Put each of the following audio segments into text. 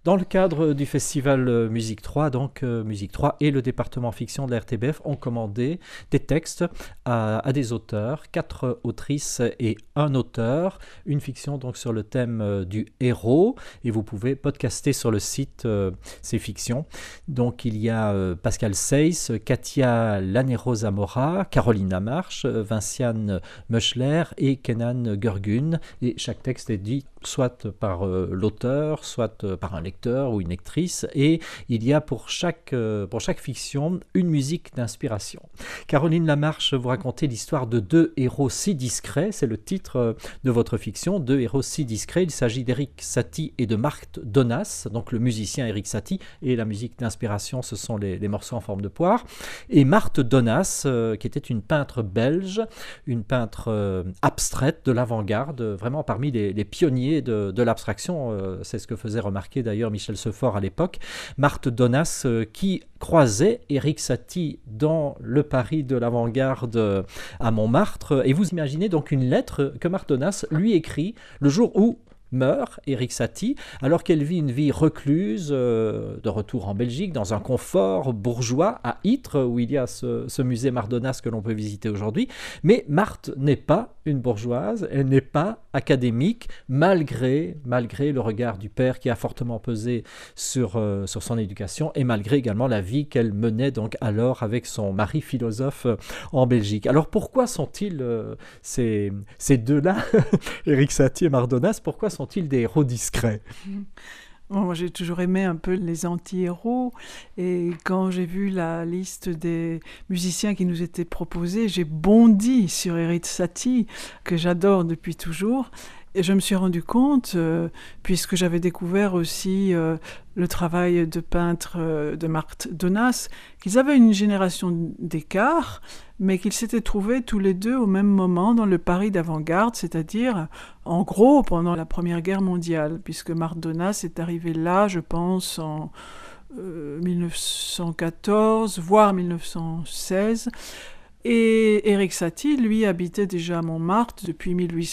Dans le cadre du festival Musique 3, donc Musique 3 et le département fiction de la RTBF ont commandé des textes à des auteurs, 4 autrices et un auteur, une fiction donc sur le thème du héros, et vous pouvez podcaster sur le site ces fictions. Donc il y a Pascal Seyss, Katia Lanero-Zamora, Caroline Lamarche, Vinciane Meuchler et Kenan Gurgun, et chaque texte est dit soit par l'auteur, soit par un lecteur ou une lectrice, et il y a pour chaque fiction une musique d'inspiration. Caroline Lamarche, vous racontez l'histoire de 2 héros si discrets, c'est le titre de votre fiction, 2 héros si discrets. Il s'agit d'Éric Satie et de Marthe Donas, donc le musicien Éric Satie, et la musique d'inspiration, ce sont les morceaux en forme de poire. Et Marthe Donas, qui était une peintre belge, une peintre abstraite de l'avant-garde, vraiment parmi les pionniers de l'abstraction, c'est ce que faisait remarquer d'ailleurs Michel Seuphor à l'époque. Marthe Donas qui croisait Éric Satie dans le Paris de l'avant-garde à Montmartre, et vous imaginez donc une lettre que Marthe Donas lui écrit le jour où meurt Éric Satie, alors qu'elle vit une vie recluse, de retour en Belgique, dans un confort bourgeois à Ytre, où il y a ce musée Mardonas que l'on peut visiter aujourd'hui. Mais Marthe n'est pas une bourgeoise, elle n'est pas académique, malgré le regard du père qui a fortement pesé sur son éducation, et malgré également la vie qu'elle menait donc alors avec son mari philosophe en Belgique. Alors pourquoi sont-ils, ces deux-là, Éric Satie et Marthe Donas, pourquoi sont-ils des héros discrets ? Bon, moi, j'ai toujours aimé un peu les anti-héros, et quand j'ai vu la liste des musiciens qui nous étaient proposés, j'ai bondi sur Éric Satie, que j'adore depuis toujours. Et je me suis rendu compte, puisque j'avais découvert aussi le travail de peintre de Marthe Donas, qu'ils avaient une génération d'écart, mais qu'ils s'étaient trouvés tous les deux au même moment dans le Paris d'avant-garde, c'est-à-dire, en gros, pendant la Première Guerre mondiale, puisque Marthe Donas est arrivée là, je pense, en 1914, voire 1916, et Éric Satie, lui, habitait déjà à Montmartre depuis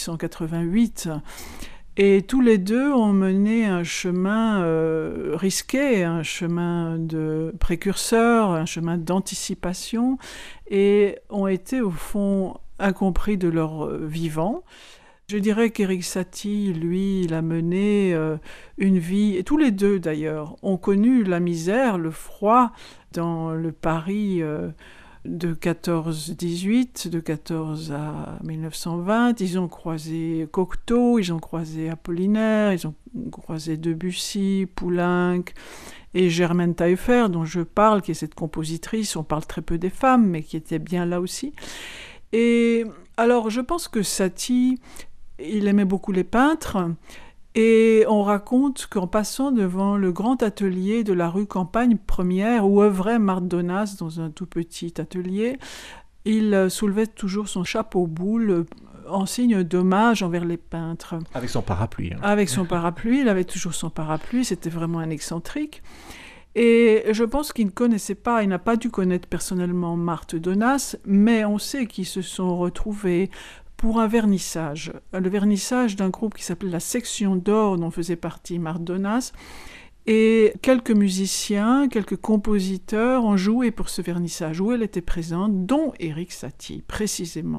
1888. Et tous les deux ont mené un chemin risqué, un chemin de précurseur, un chemin d'anticipation, et ont été au fond incompris de leur vivant. Je dirais qu'Éric Satie, lui, il a mené une vie, et tous les deux d'ailleurs, ont connu la misère, le froid dans le Paris de 14-18, de 14 à 1920, ils ont croisé Cocteau, ils ont croisé Apollinaire, ils ont croisé Debussy, Poulenc et Germaine Taillefer, dont je parle, qui est cette compositrice, on parle très peu des femmes, mais qui était bien là aussi. Et alors, je pense que Satie, il aimait beaucoup les peintres, et on raconte qu'en passant devant le grand atelier de la rue Campagne Première, où œuvrait Marthe Donas dans un tout petit atelier, il soulevait toujours son chapeau boule en signe d'hommage envers les peintres. Avec son parapluie. Avec son parapluie, il avait toujours son parapluie, c'était vraiment un excentrique. Et je pense qu'il ne connaissait pas, il n'a pas dû connaître personnellement Marthe Donas, mais on sait qu'ils se sont retrouvés pour un vernissage. Le vernissage d'un groupe qui s'appelait la Section d'Or, dont faisait partie Marthe Donas. Et quelques musiciens, quelques compositeurs ont joué pour ce vernissage où elle était présente, dont Éric Satie, précisément.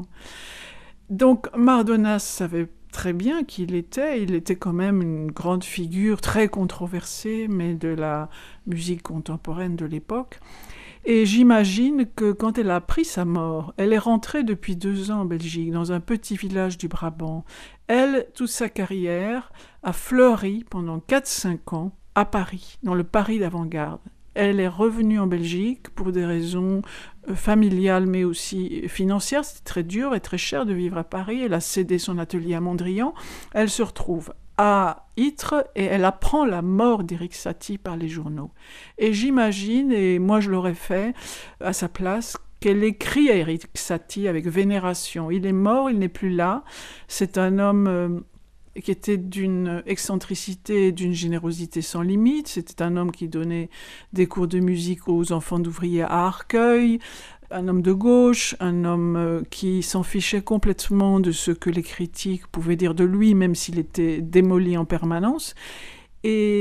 Donc Marthe Donas savait très bien qui il était quand même une grande figure très controversée, mais de la musique contemporaine de l'époque. Et j'imagine que quand elle a appris sa mort, elle est rentrée depuis 2 ans en Belgique, dans un petit village du Brabant. Elle, toute sa carrière, a fleuri pendant 4-5 ans à Paris, dans le Paris d'avant-garde. Elle est revenue en Belgique pour des raisons familiales, mais aussi financières. C'était très dur et très cher de vivre à Paris. Elle a cédé son atelier à Mondrian. Elle se retrouve à Ytre et elle apprend la mort d'Éric Satie par les journaux. Et j'imagine, et moi je l'aurais fait à sa place, qu'elle écrit à Éric Satie avec vénération. Il est mort, il n'est plus là. C'est un homme qui était d'une excentricité et d'une générosité sans limite. C'était un homme qui donnait des cours de musique aux enfants d'ouvriers à Arcueil, un homme de gauche, un homme qui s'en fichait complètement de ce que les critiques pouvaient dire de lui, même s'il était démoli en permanence. Et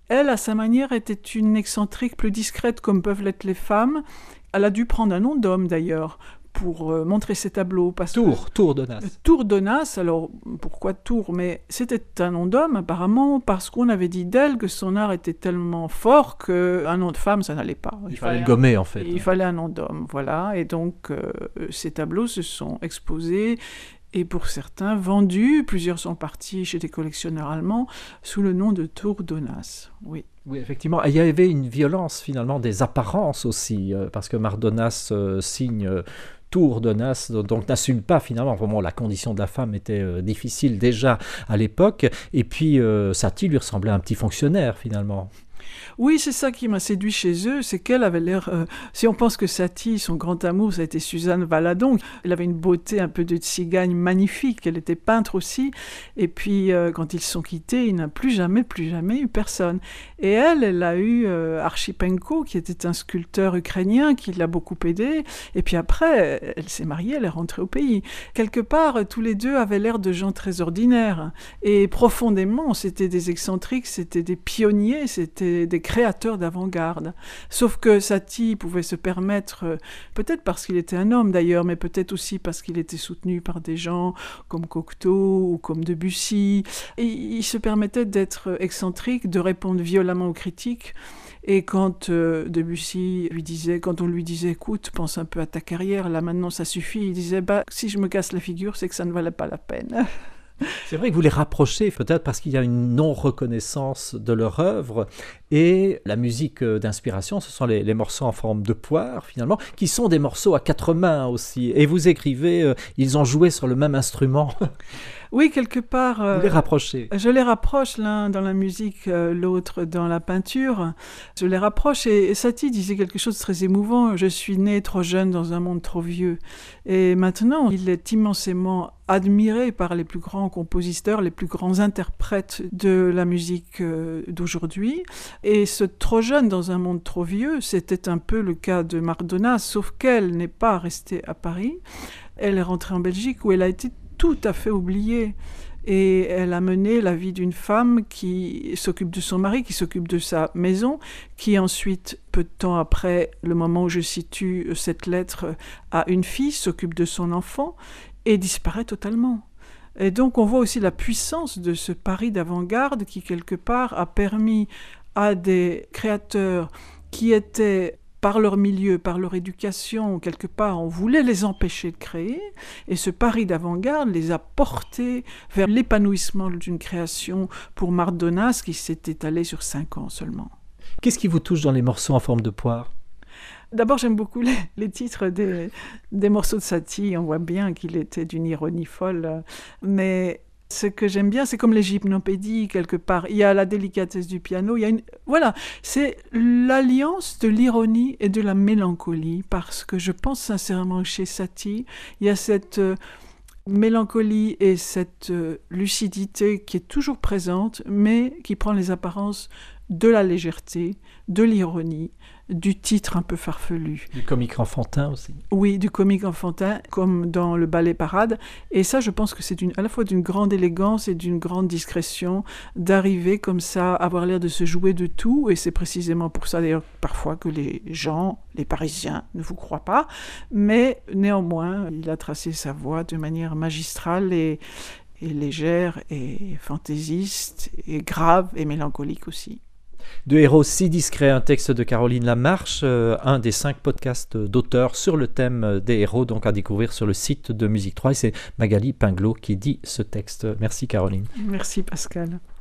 Elle, à sa manière, était une excentrique plus discrète comme peuvent l'être les femmes. Elle a dû prendre un nom d'homme d'ailleurs pour montrer ses tableaux. Tour Donas. Tour Donas, alors pourquoi Tour? Mais c'était un nom d'homme apparemment parce qu'on avait dit d'elle que son art était tellement fort qu'un nom de femme ça n'allait pas. Il fallait le gommer en fait. Il fallait un nom d'homme, voilà. Et donc ces tableaux se sont exposés et pour certains vendus. Plusieurs sont partis chez des collectionneurs allemands sous le nom de Tour Donas, oui. Oui, effectivement. Il y avait une violence finalement des apparences aussi, parce que Mardonas signe Tour Donas, donc n'assume pas finalement, vraiment la condition de la femme était difficile déjà à l'époque, et puis Satie lui ressemblait à un petit fonctionnaire finalement. Oui, c'est ça qui m'a séduit chez eux, c'est qu'elle avait l'air... si on pense que Satie, son grand amour, ça a été Suzanne Valadon, elle avait une beauté un peu de tsigagne magnifique, elle était peintre aussi, et puis quand ils se sont quittés, il n'a plus jamais eu personne. Et elle a eu Archipenko, qui était un sculpteur ukrainien, qui l'a beaucoup aidée, et puis après, elle s'est mariée, elle est rentrée au pays. Quelque part, tous les deux avaient l'air de gens très ordinaires, et profondément, c'était des excentriques, c'était des pionniers, c'était des créateurs d'avant-garde. Sauf que Satie pouvait se permettre, peut-être parce qu'il était un homme d'ailleurs, mais peut-être aussi parce qu'il était soutenu par des gens comme Cocteau ou comme Debussy. Et il se permettait d'être excentrique, de répondre violemment aux critiques. Et quand Debussy quand on lui disait « Écoute, pense un peu à ta carrière, là maintenant ça suffit », il disait « Si je me casse la figure, c'est que ça ne valait pas la peine ». C'est vrai que vous les rapprochez, peut-être parce qu'il y a une non-reconnaissance de leur œuvre, et la musique d'inspiration, ce sont les morceaux en forme de poire, finalement, qui sont des morceaux à 4 mains aussi. Et vous écrivez, ils ont joué sur le même instrument. Oui, quelque part... vous les rapprochez. Je les rapproche, l'un dans la musique, l'autre dans la peinture. Je les rapproche, et Satie disait quelque chose de très émouvant. « Je suis né trop jeune dans un monde trop vieux. » Et maintenant, il est immensément admiré par les plus grands compositeurs, les plus grands interprètes de la musique d'aujourd'hui. Et ce trop jeune dans un monde trop vieux, c'était un peu le cas de Mardonas, sauf qu'elle n'est pas restée à Paris. Elle est rentrée en Belgique où elle a été tout à fait oubliée. Et elle a mené la vie d'une femme qui s'occupe de son mari, qui s'occupe de sa maison, qui ensuite, peu de temps après le moment où je situe cette lettre, a une fille, s'occupe de son enfant et disparaît totalement. Et donc on voit aussi la puissance de ce Paris d'avant-garde qui, quelque part, a permis à des créateurs qui étaient, par leur milieu, par leur éducation, quelque part, on voulait les empêcher de créer, et ce Paris d'avant-garde les a portés vers l'épanouissement d'une création pour Mardonas qui s'est étalée sur 5 ans seulement. Qu'est-ce qui vous touche dans les morceaux en forme de poire ? D'abord, j'aime beaucoup les titres des morceaux de Satie. On voit bien qu'il était d'une ironie folle. Mais ce que j'aime bien, c'est comme les gypnopédies, quelque part. Il y a la délicatesse du piano. Voilà, c'est l'alliance de l'ironie et de la mélancolie. Parce que je pense sincèrement que chez Satie, il y a cette mélancolie et cette lucidité qui est toujours présente, mais qui prend les apparences de la légèreté, de l'ironie, du titre un peu farfelu. Du comique enfantin aussi. Oui, du comique enfantin, comme dans le ballet Parade. Et ça, je pense que c'est à la fois d'une grande élégance et d'une grande discrétion d'arriver comme ça, avoir l'air de se jouer de tout. Et c'est précisément pour ça, d'ailleurs, parfois que les gens, les Parisiens, ne vous croient pas. Mais néanmoins, il a tracé sa voie de manière magistrale et légère et fantaisiste et grave et mélancolique aussi. De héros si discrets, un texte de Caroline Lamarche, un des 5 podcasts d'auteurs sur le thème des héros, donc à découvrir sur le site de Musique 3. Et c'est Magali Pinglot qui dit ce texte. Merci Caroline. Merci Pascal.